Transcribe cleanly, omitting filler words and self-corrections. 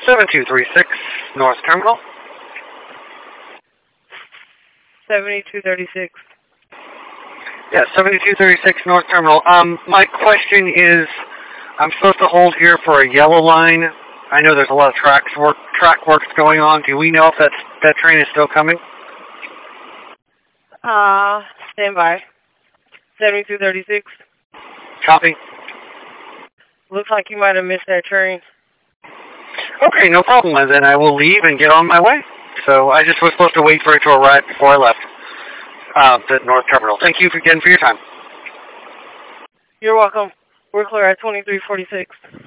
7236 North Terminal. 7236. Yeah, 7236 North Terminal. My question is, I'm supposed to hold here for a yellow line. I know there's a lot of track works going on. Do we know if that train is still coming? Stand by. 7236. Copy. Looks like you might have missed that train. Okay, no problem. And then I will leave and get on my way. So I just was supposed to wait for it to arrive before I left the North Terminal. Thank you again for your time. You're welcome. We're clear at 2346.